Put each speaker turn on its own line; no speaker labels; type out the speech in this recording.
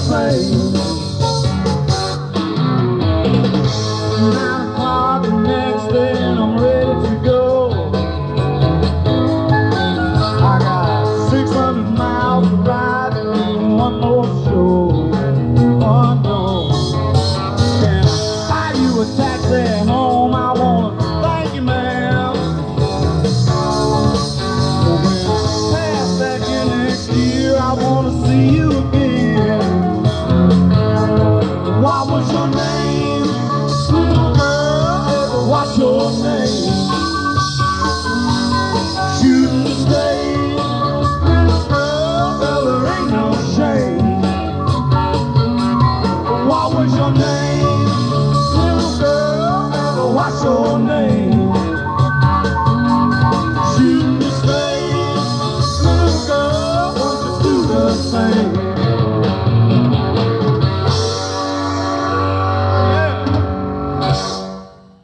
same. 9 o'clock the next day and I'm ready to go. I got 600 miles to ride and one more show. One more. Can I buy you a taxi home? I wanna thank you, ma'am. When I pass back in next year, I wanna see you again. What was your name? Little girl, what's your name? Shooting the stage, little girl, well, there ain't no shame. What was your name?